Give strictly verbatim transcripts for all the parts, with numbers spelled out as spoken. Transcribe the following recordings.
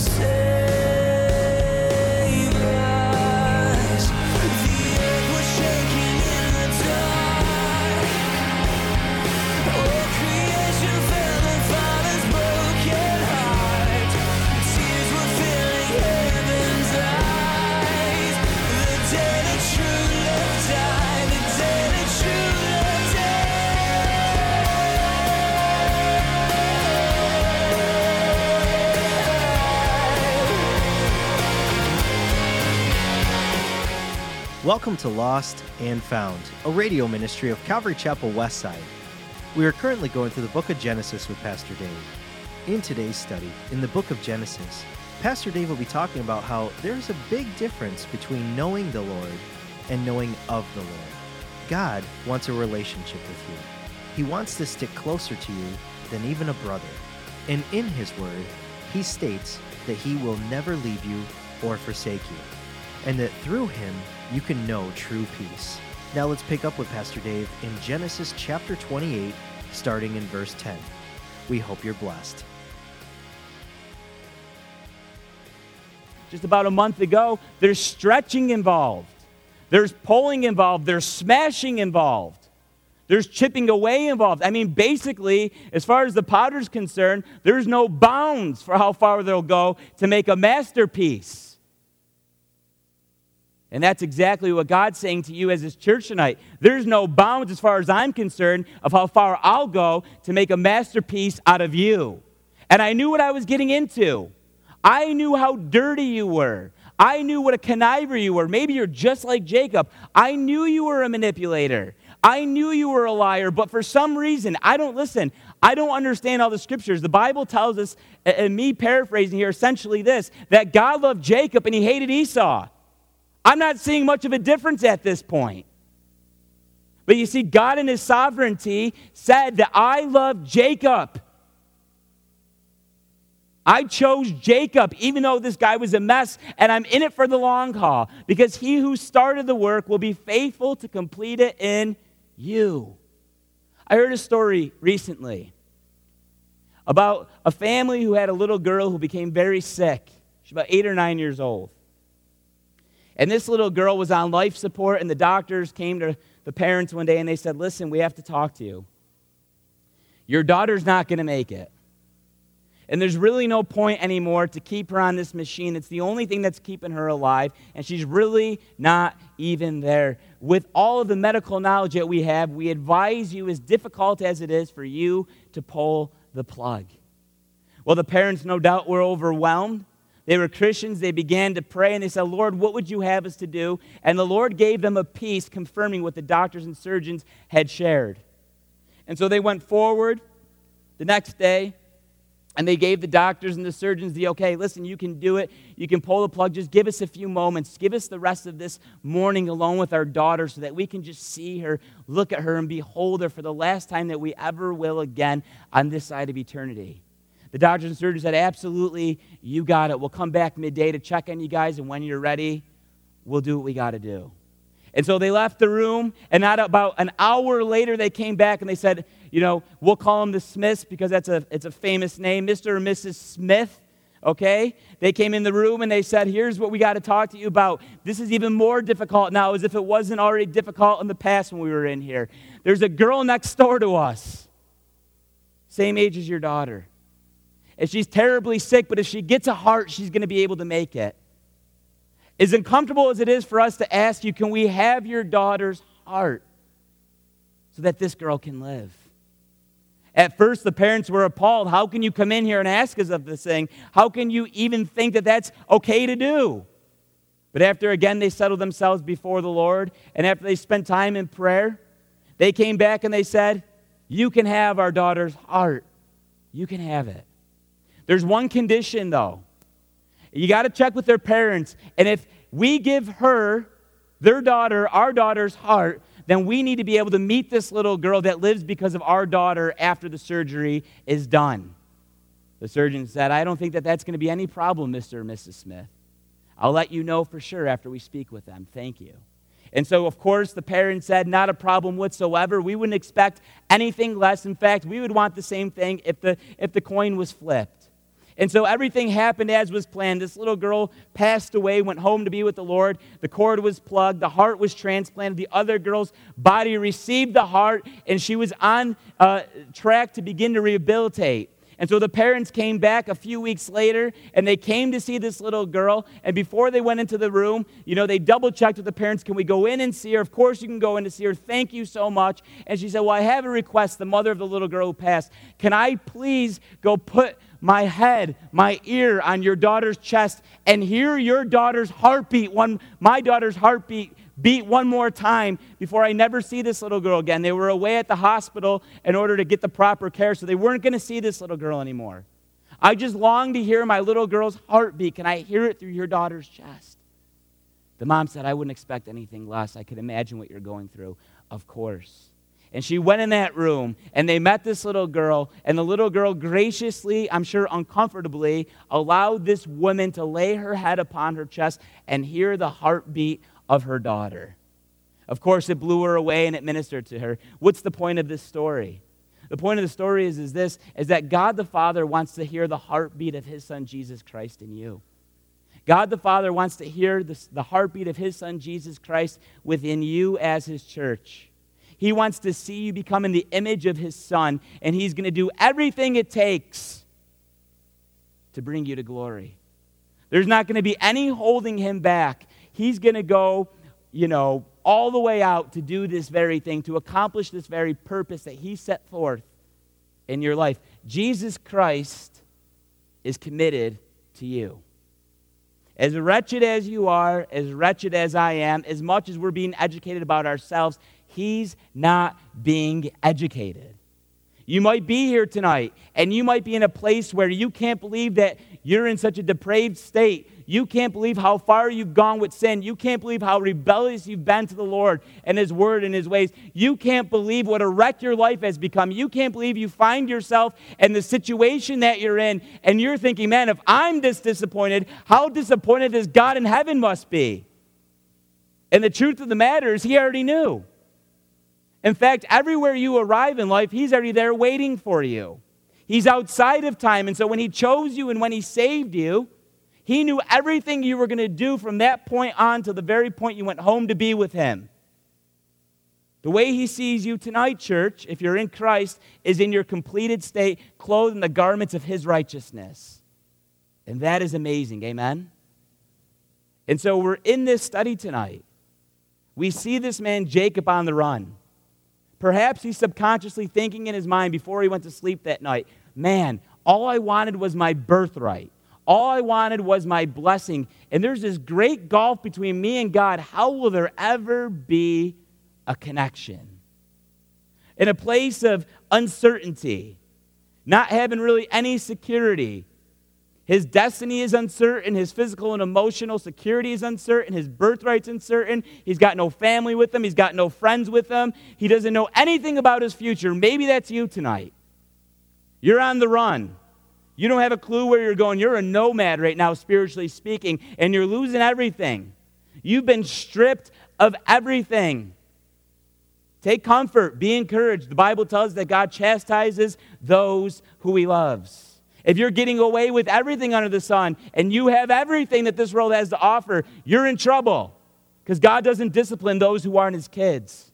Welcome to Lost and Found, a radio ministry of Calvary Chapel Westside. We are currently going through the book of Genesis with Pastor Dave. In today's study, in the book of Genesis, Pastor Dave will be talking about how there's a big difference between knowing the Lord and knowing of the Lord. God wants a relationship with you. He wants to stick closer to you than even a brother. And in His Word, He states that He will never leave you or forsake you, and that through Him, you can know true peace. Now let's pick up with Pastor Dave in Genesis chapter twenty-eight, starting in verse ten. We hope you're blessed. Just about a month ago, there's stretching involved. There's pulling involved. There's smashing involved. There's chipping away involved. I mean, basically, as far as the potter's concerned, there's no bounds for how far they'll go to make a masterpiece. And that's exactly what God's saying to you as His church tonight. There's no bounds, as far as I'm concerned, of how far I'll go to make a masterpiece out of you. And I knew what I was getting into. I knew how dirty you were. I knew what a conniver you were. Maybe you're just like Jacob. I knew you were a manipulator. I knew you were a liar, but for some reason, I don't listen. I don't understand all the scriptures. The Bible tells us, and me paraphrasing here, essentially this, that God loved Jacob and He hated Esau. I'm not seeing much of a difference at this point. But you see, God in His sovereignty said that I love Jacob. I chose Jacob, even though this guy was a mess, and I'm in it for the long haul, because He who started the work will be faithful to complete it in you. I heard a story recently about a family who had a little girl who became very sick. She's about eight or nine years old. And this little girl was on life support, and the doctors came to the parents one day, and they said, listen, we have to talk to you. Your daughter's not going to make it. And there's really no point anymore to keep her on this machine. It's the only thing that's keeping her alive, and she's really not even there. With all of the medical knowledge that we have, we advise you, as difficult as it is, for you to pull the plug. Well, the parents, no doubt, were overwhelmed. They were Christians. They began to pray, and they said, Lord, what would you have us to do? And the Lord gave them a peace confirming what the doctors and surgeons had shared. And so they went forward the next day, and they gave the doctors and the surgeons the okay, listen, you can do it. You can pull the plug. Just give us a few moments. Give us the rest of this morning alone with our daughter so that we can just see her, look at her, and behold her for the last time that we ever will again on this side of eternity. The doctors and surgeons said, absolutely, you got it. We'll come back midday to check on you guys, and when you're ready, we'll do what we got to do. And so they left the room, and not about an hour later, they came back, and they said, you know, we'll call them the Smiths because that's a it's a famous name, Mister or Missus Smith, okay? They came in the room, and they said, here's what we got to talk to you about. This is even more difficult now, as if it wasn't already difficult in the past when we were in here. There's a girl next door to us, same age as your daughter. And she's terribly sick, but if she gets a heart, she's going to be able to make it. As uncomfortable as it is for us to ask you, can we have your daughter's heart so that this girl can live? At first, the parents were appalled. How can you come in here and ask us of this thing? How can you even think that that's okay to do? But after, again, they settled themselves before the Lord, and after they spent time in prayer, they came back and they said, you can have our daughter's heart. You can have it. There's one condition, though. You got to check with their parents. And if we give her, their daughter, our daughter's heart, then we need to be able to meet this little girl that lives because of our daughter after the surgery is done. The surgeon said, I don't think that that's going to be any problem, Mister or Missus Smith. I'll let you know for sure after we speak with them. Thank you. And so, of course, the parents said, not a problem whatsoever. We wouldn't expect anything less. In fact, we would want the same thing if the if the coin was flipped. And so everything happened as was planned. This little girl passed away, went home to be with the Lord. The cord was plugged. The heart was transplanted. The other girl's body received the heart, and she was on uh, track to begin to rehabilitate. And so the parents came back a few weeks later, and they came to see this little girl. And before they went into the room, you know, they double-checked with the parents, can we go in and see her? Of course you can go in to see her. Thank you so much. And she said, well, I have a request, the mother of the little girl who passed. Can I please go put my head, my ear on your daughter's chest and hear your daughter's heartbeat, one, my daughter's heartbeat, beat one more time before I never see this little girl again. They were away at the hospital in order to get the proper care, so they weren't going to see this little girl anymore. I just long to hear my little girl's heartbeat. Can I hear it through your daughter's chest? The mom said, I wouldn't expect anything less. I could imagine what you're going through. Of course. And she went in that room, and they met this little girl, and the little girl graciously, I'm sure uncomfortably, allowed this woman to lay her head upon her chest and hear the heartbeat of her daughter. Of course, it blew her away and it ministered to her. What's the point of this story? The point of the story is, is this, is that God the Father wants to hear the heartbeat of his Son, Jesus Christ, in you. God the Father wants to hear the, the heartbeat of his Son, Jesus Christ, within you as his church. He wants to see you become in the image of his Son, and he's going to do everything it takes to bring you to glory. There's not going to be any holding him back. He's going to go, you know, all the way out to do this very thing, to accomplish this very purpose that he set forth in your life. Jesus Christ is committed to you. As wretched as you are, as wretched as I am, as much as we're being educated about ourselves, he's not being educated. You might be here tonight, and you might be in a place where you can't believe that you're in such a depraved state. You can't believe how far you've gone with sin. You can't believe how rebellious you've been to the Lord and his word and his ways. You can't believe what a wreck your life has become. You can't believe you find yourself in the situation that you're in, and you're thinking, man, if I'm this disappointed, how disappointed this God in heaven must be? And the truth of the matter is, he already knew. In fact, everywhere you arrive in life, he's already there waiting for you. He's outside of time, and so when he chose you and when he saved you, he knew everything you were going to do from that point on to the very point you went home to be with him. The way he sees you tonight, church, if you're in Christ, is in your completed state, clothed in the garments of his righteousness. And that is amazing, amen? And so we're in this study tonight. We see this man Jacob on the run. Perhaps he's subconsciously thinking in his mind before he went to sleep that night, man, all I wanted was my birthright. All I wanted was my blessing. And there's this great gulf between me and God. How will there ever be a connection? In a place of uncertainty, not having really any security. His destiny is uncertain. His physical and emotional security is uncertain. His birthright's uncertain. He's got no family with him. He's got no friends with him. He doesn't know anything about his future. Maybe that's you tonight. You're on the run. You don't have a clue where you're going. You're a nomad right now, spiritually speaking, and you're losing everything. You've been stripped of everything. Take comfort. Be encouraged. The Bible tells us that God chastises those who he loves. If you're getting away with everything under the sun and you have everything that this world has to offer, you're in trouble because God doesn't discipline those who aren't his kids.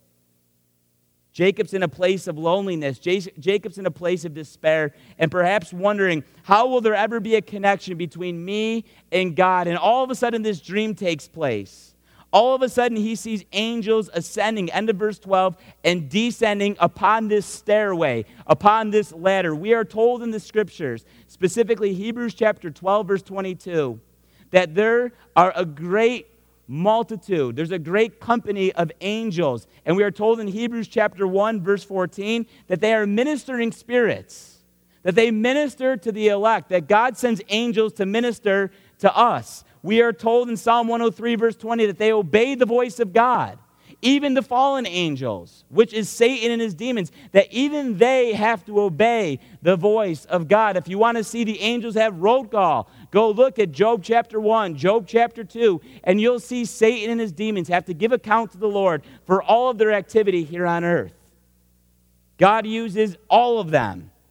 Jacob's in a place of loneliness. Jacob's in a place of despair and perhaps wondering, how will there ever be a connection between me and God? And all of a sudden this dream takes place. All of a sudden he sees angels ascending, end of verse twelve, and descending upon this stairway, upon this ladder. We are told in the scriptures, specifically Hebrews chapter twelve, verse twenty-two, that there are a great multitude. There's a great company of angels. And we are told in Hebrews chapter one, verse fourteen, that they are ministering spirits, that they minister to the elect, that God sends angels to minister to us. We are told in Psalm one oh three, verse twenty, that they obey the voice of God. Even the fallen angels, which is Satan and his demons, that even they have to obey the voice of God. If you want to see the angels have roll call, go look at Job chapter one, Job chapter two, and you'll see Satan and his demons have to give account to the Lord for all of their activity here on earth. God uses all of them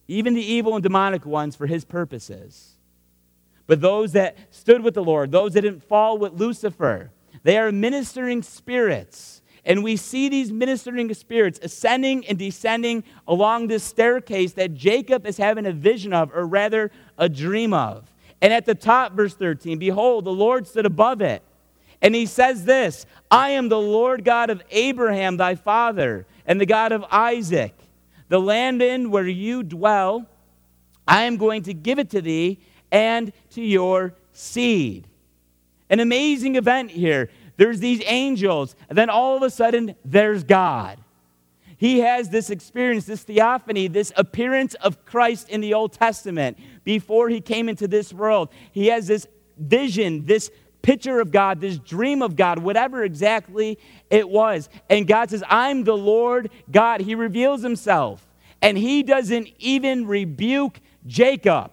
even the evil and demonic ones, for his purposes. But those that stood with the Lord, those that didn't fall with Lucifer, they are ministering spirits. And we see these ministering spirits ascending and descending along this staircase that Jacob is having a vision of, or rather a dream of. And at the top, verse thirteen, behold, the Lord stood above it. And he says this, I am the Lord God of Abraham, thy father, and the God of Isaac. The land in where you dwell, I am going to give it to thee and to your seed. An amazing event here. There's these angels, and then all of a sudden, there's God. He has this experience, this theophany, this appearance of Christ in the Old Testament before he came into this world. He has this vision, this picture of God, this dream of God, whatever exactly it was. And God says, I'm the Lord God. He reveals himself, and he doesn't even rebuke Jacob.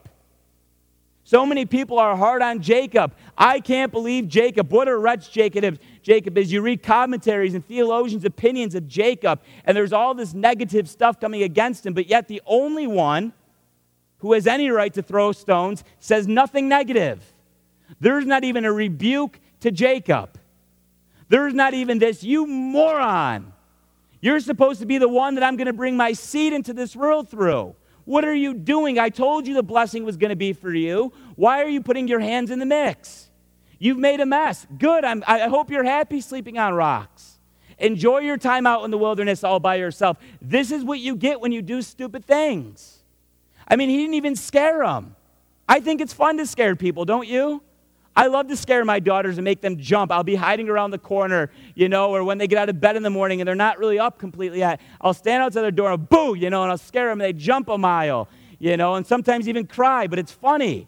So many people are hard on Jacob. I can't believe Jacob. What a wretch Jacob is. Jacob is. You read commentaries and theologians' opinions of Jacob, and there's all this negative stuff coming against him, but yet the only one who has any right to throw stones says nothing negative. There's not even a rebuke to Jacob. There's not even this, you moron. You're supposed to be the one that I'm going to bring my seed into this world through. What are you doing? I told you the blessing was going to be for you. Why are you putting your hands in the mix? You've made a mess. Good. I'm, I hope you're happy sleeping on rocks. Enjoy your time out in the wilderness all by yourself. This is what you get when you do stupid things. I mean, he didn't even scare them. I think it's fun to scare people, don't you? I love to scare my daughters and make them jump. I'll be hiding around the corner, you know, or when they get out of bed in the morning and they're not really up completely yet, I'll stand outside their door and boo, you know, and I'll scare them and they jump a mile, you know, and sometimes even cry, but it's funny.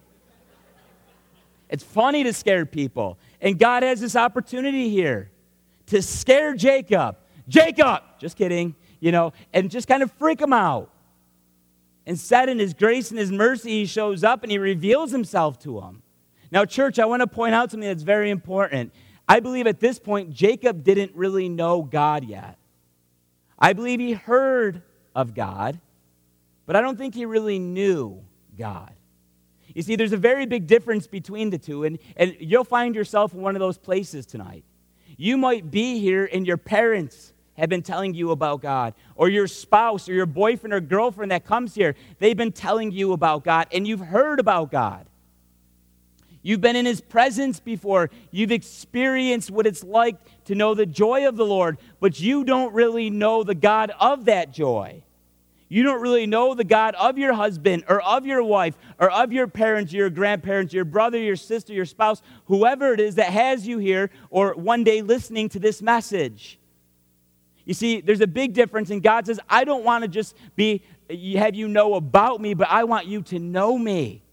It's funny to scare people. And God has this opportunity here to scare Jacob. Jacob! Just kidding, you know, and just kind of freak him out. Instead, in his grace and his mercy, he shows up and he reveals himself to him. Now, church, I want to point out something that's very important. I believe at this point, Jacob didn't really know God yet. I believe he heard of God, but I don't think he really knew God. You see, there's a very big difference between the two, and, and you'll find yourself in one of those places tonight. You might be here, and your parents have been telling you about God, or your spouse or your boyfriend or girlfriend that comes here, they've been telling you about God, and you've heard about God. You've been in his presence before. You've experienced what it's like to know the joy of the Lord, but you don't really know the God of that joy. You don't really know the God of your husband or of your wife or of your parents, your grandparents, your brother, your sister, your spouse, whoever it is that has you here or one day listening to this message. You see, there's a big difference, and God says, I don't want to just be have you know about me, but I want you to know me.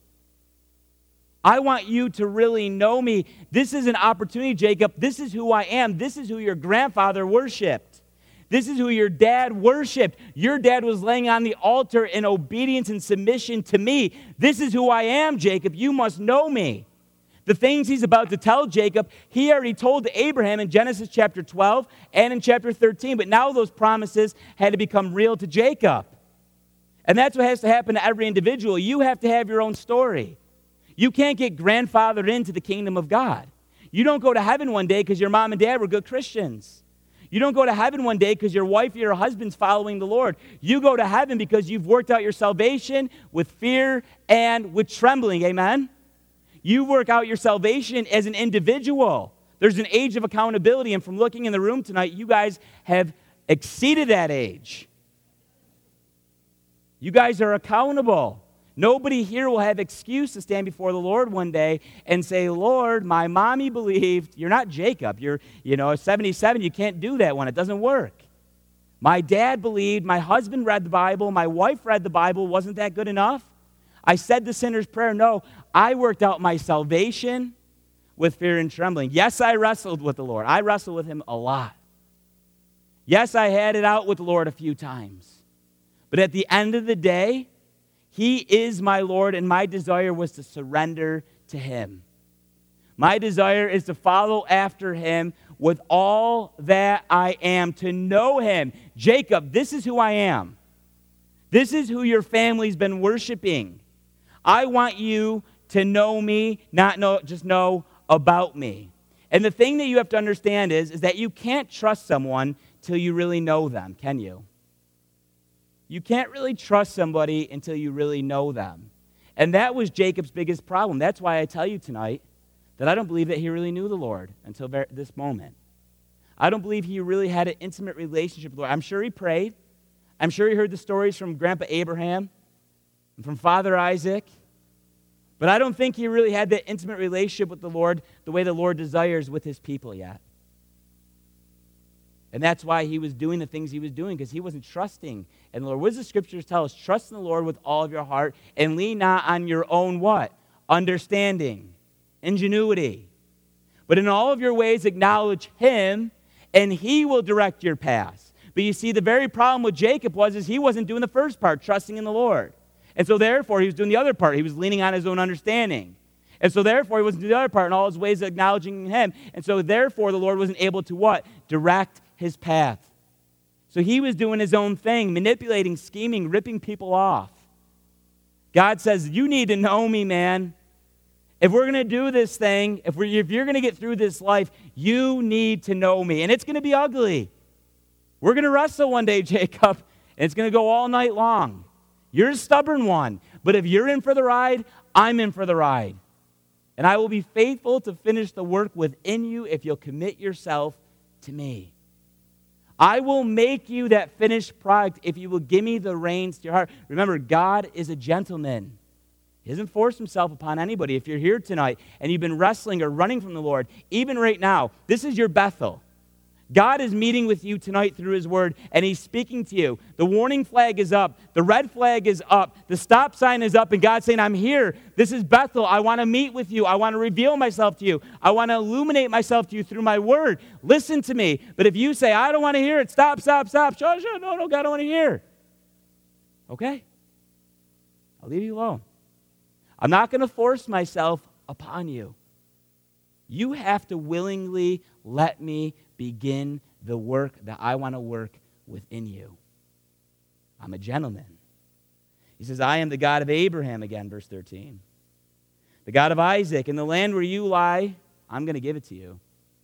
I want you to really know me. This is an opportunity, Jacob. This is who I am. This is who your grandfather worshiped. This is who your dad worshiped. Your dad was laying on the altar in obedience and submission to me. This is who I am, Jacob. You must know me. The things he's about to tell Jacob, he already told to Abraham in Genesis chapter twelve and in chapter thirteen, but now those promises had to become real to Jacob. And that's what has to happen to every individual. You have to have your own story. You can't get grandfathered into the kingdom of God. You don't go to heaven one day because your mom and dad were good Christians. You don't go to heaven one day because your wife or your husband's following the Lord. You go to heaven because you've worked out your salvation with fear and with trembling. Amen? You work out your salvation as an individual. There's an age of accountability, and from looking in the room tonight, you guys have exceeded that age. You guys are accountable. Nobody here will have excuse to stand before the Lord one day and say, Lord, my mommy believed. You're not Jacob. You're, you know, seventy-seven. You can't do that one. It doesn't work. My dad believed. My husband read the Bible. My wife read the Bible. Wasn't that good enough? I said the sinner's prayer. No, I worked out my salvation with fear and trembling. Yes, I wrestled with the Lord. I wrestled with him a lot. Yes, I had it out with the Lord a few times. But at the end of the day, he is my Lord, and my desire was to surrender to him. My desire is to follow after him with all that I am, to know him. Jacob, this is who I am. This is who your family's been worshiping. I want you to know me, not know, just know about me. And the thing that you have to understand is, is that you can't trust someone till you really know them, can you? You can't really trust somebody until you really know them. And that was Jacob's biggest problem. That's why I tell you tonight that I don't believe that he really knew the Lord until this moment. I don't believe he really had an intimate relationship with the Lord. I'm sure he prayed. I'm sure he heard the stories from Grandpa Abraham and from Father Isaac. But I don't think he really had that intimate relationship with the Lord the way the Lord desires with his people yet. And that's why he was doing the things he was doing, because he wasn't trusting in the Lord. What does the scriptures tell us? Trust in the Lord with all of your heart and lean not on your own what? Understanding, ingenuity. But in all of your ways acknowledge him, and he will direct your paths. But you see, the very problem with Jacob was is he wasn't doing the first part, trusting in the Lord. And so therefore, he was doing the other part. He was leaning on his own understanding. And so therefore, he wasn't doing the other part in all his ways acknowledging him. And so therefore, the Lord wasn't able to what? Direct his path. So he was doing his own thing, manipulating, scheming, ripping people off. God says, you need to know me, man. If we're going to do this thing, if, we're, if you're going to get through this life, you need to know me. And it's going to be ugly. We're going to wrestle one day, Jacob, and it's going to go all night long. You're a stubborn one. But if you're in for the ride, I'm in for the ride. And I will be faithful to finish the work within you if you'll commit yourself to me. I will make you that finished product if you will give me the reins to your heart. Remember, God is a gentleman. He doesn't force himself upon anybody. If you're here tonight and you've been wrestling or running from the Lord, even right now, this is your Bethel. God is meeting with you tonight through his word, and he's speaking to you. The warning flag is up. The red flag is up. The stop sign is up, and God's saying, I'm here. This is Bethel. I want to meet with you. I want to reveal myself to you. I want to illuminate myself to you through my word. Listen to me. But if you say, I don't want to hear it, stop, stop, stop. Sure, sure, no, no, God, I don't want to hear. Okay. I'll leave you alone. I'm not going to force myself upon you. You have to willingly let me begin the work that I want to work within you. I'm a gentleman. He says, I am the God of Abraham, again, verse thirteen. The God of Isaac. In the land where you lie, I'm going to give it to you.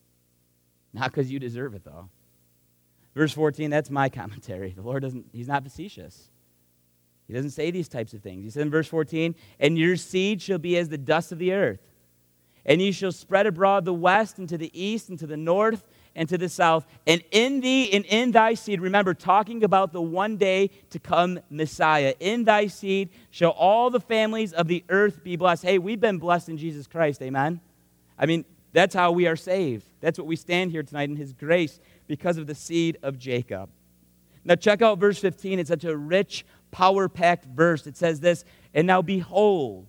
Not because you deserve it, though. Verse fourteen, that's my commentary. The Lord doesn't, he's not facetious. He doesn't say these types of things. He said in verse fourteen, and your seed shall be as the dust of the earth. And ye shall spread abroad the west and to the east and to the north and to the south. And in thee and in thy seed, remember, talking about the one day to come Messiah. In thy seed shall all the families of the earth be blessed. Hey, we've been blessed in Jesus Christ, amen? I mean, that's how we are saved. That's what we stand here tonight in his grace because of the seed of Jacob. Now check out verse fifteen. It's such a rich, power-packed verse. It says this, and now behold,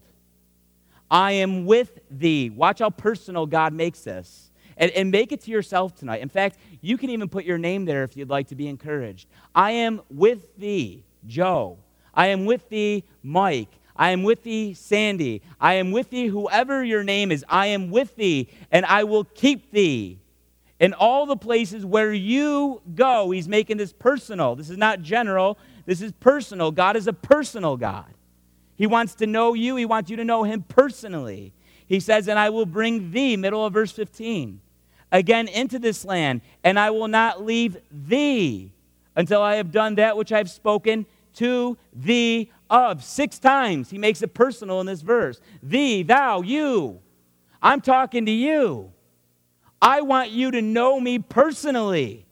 I am with thee. Watch how personal God makes this. And, and make it to yourself tonight. In fact, you can even put your name there if you'd like to be encouraged. I am with thee, Joe. I am with thee, Mike. I am with thee, Sandy. I am with thee, whoever your name is. I am with thee, and I will keep thee in all the places where you go. He's making this personal. This is not general. This is personal. God is a personal God. He wants to know you. He wants you to know him personally. He says, and I will bring thee, middle of verse fifteen, again into this land, and I will not leave thee until I have done that which I have spoken to thee of. Six times he makes it personal in this verse. Thee, thou, you. I'm talking to you. I want you to know me personally.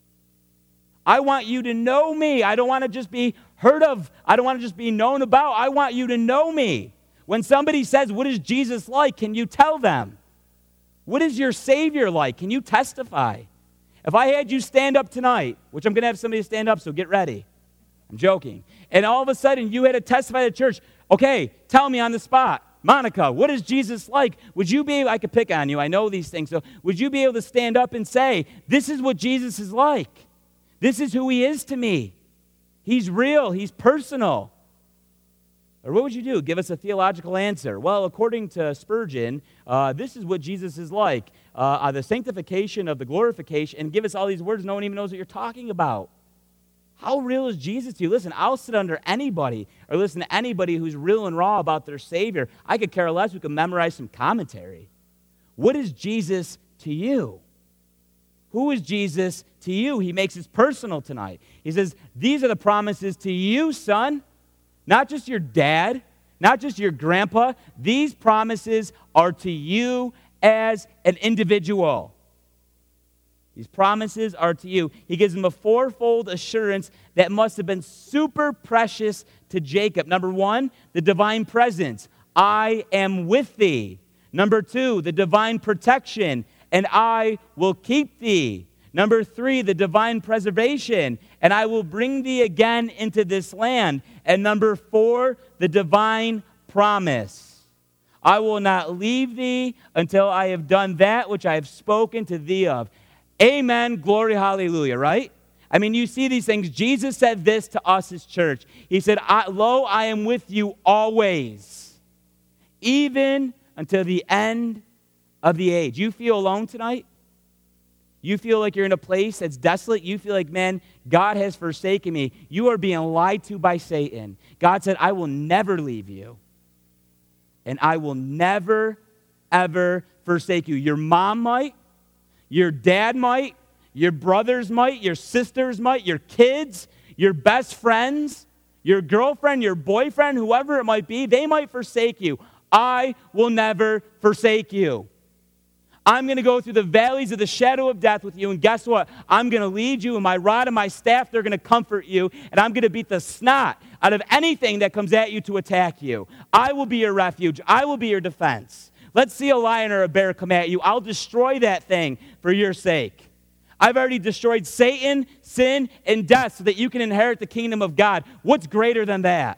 I want you to know me. I don't want to just be heard of. I don't want to just be known about. I want you to know me. When somebody says, what is Jesus like? Can you tell them? What is your Savior like? Can you testify? If I had you stand up tonight, which I'm going to have somebody stand up, so get ready. I'm joking. And all of a sudden, you had to testify to church. Okay, tell me on the spot. Monica, what is Jesus like? Would you be able, I could pick on you, I know these things, so would you be able to stand up and say, this is what Jesus is like? This is who he is to me. He's real, he's personal. Or what would you do? Give us a theological answer. Well, according to Spurgeon, uh, this is what Jesus is like. Uh, the sanctification of the glorification, and give us all these words, no one even knows what you're talking about. How real is Jesus to you? Listen, I'll sit under anybody or listen to anybody who's real and raw about their Savior. I could care less. We could memorize some commentary. What is Jesus to you? Who is Jesus to you? He makes it personal tonight. He says, these are the promises to you, son. Not just your dad, not just your grandpa. These promises are to you as an individual. These promises are to you. He gives him a fourfold assurance that must have been super precious to Jacob. Number one, the divine presence. I am with thee. Number two, the divine protection. And I will keep thee. Number three, the divine preservation. And I will bring thee again into this land. And number four, the divine promise. I will not leave thee until I have done that which I have spoken to thee of. Amen, glory, hallelujah, right? I mean, you see these things. Jesus said this to us as church. He said, I, lo, I am with you always, even until the end of the age. You feel alone tonight? You feel like you're in a place that's desolate? You feel like, man, God has forsaken me. You are being lied to by Satan. God said, I will never leave you. And I will never, ever forsake you. Your mom might. Your dad might, your brothers might, your sisters might, your kids, your best friends, your girlfriend, your boyfriend, whoever it might be, they might forsake you. I will never forsake you. I'm going to go through the valleys of the shadow of death with you, and guess what? I'm going to lead you, and my rod and my staff, they're going to comfort you, and I'm going to beat the snot out of anything that comes at you to attack you. I will be your refuge. I will be your defense. Let's see a lion or a bear come at you. I'll destroy that thing for your sake. I've already destroyed Satan, sin, and death so that you can inherit the kingdom of God. What's greater than that?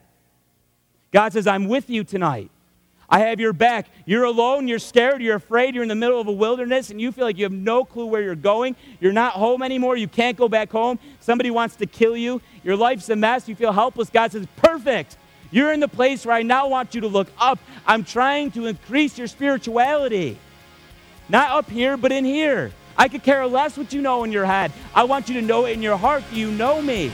God says, I'm with you tonight. I have your back. You're alone, you're scared, you're afraid, you're in the middle of a wilderness, and you feel like you have no clue where you're going. You're not home anymore. You can't go back home. Somebody wants to kill you. Your life's a mess. You feel helpless. God says, perfect. You're in the place where I now want you to look up. I'm trying to increase your spirituality. Not up here, but in here. I could care less what you know in your head. I want you to know it in your heart. You know me.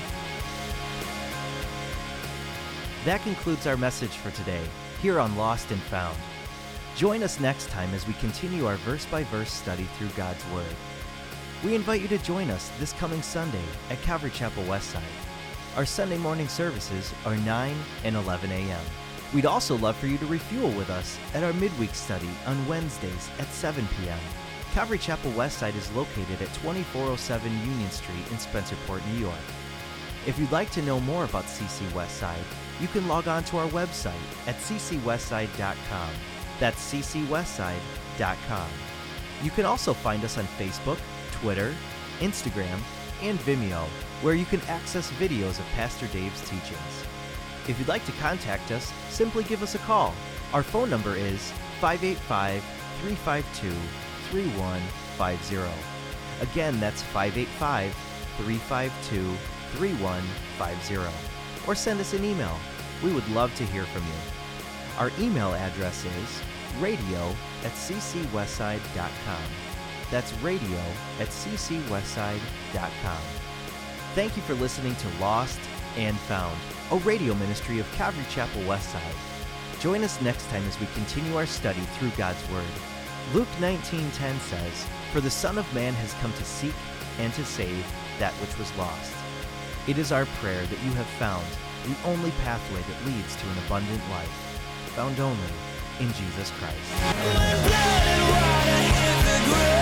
That concludes our message for today, here on Lost and Found. Join us next time as we continue our verse-by-verse study through God's Word. We invite you to join us this coming Sunday at Calvary Chapel Westside. Our Sunday morning services are nine and eleven a.m. We'd also love for you to refuel with us at our midweek study on Wednesdays at seven p.m. Calvary Chapel Westside is located at twenty-four oh seven Union Street in Spencerport, New York. If you'd like to know more about C C Westside, you can log on to our website at c c westside dot com. That's c c westside dot com. You can also find us on Facebook, Twitter, Instagram, and Vimeo, where you can access videos of Pastor Dave's teachings. If you'd like to contact us, simply give us a call. Our phone number is five eight five, three five two, three one five zero. Again, that's five eight five, three five two, three one five zero. Or send us an email. We would love to hear from you. Our email address is radio at c c westside dot com. That's radio at c c westside dot com. Thank you for listening to Lost and Found, a radio ministry of Calvary Chapel Westside. Join us next time as we continue our study through God's Word. Luke nineteen ten says, "For the Son of Man has come to seek and to save that which was lost." It is our prayer that you have found the only pathway that leads to an abundant life, found only in Jesus Christ.